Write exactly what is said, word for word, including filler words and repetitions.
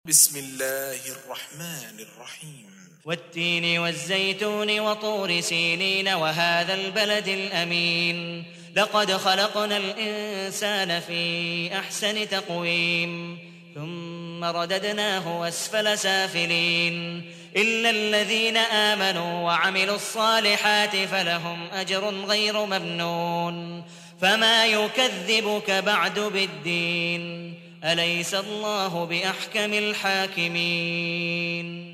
بسم الله الرحمن الرحيم والتين والزيتون وطور سينين وهذا البلد الأمين لقد خلقنا الإنسان في أحسن تقويم ثم رددناه أسفل سافلين إلا الذين آمنوا وعملوا الصالحات فلهم أجر غير ممنون فما يكذبك بعد بالدين أليس الله بأحكم الحاكمين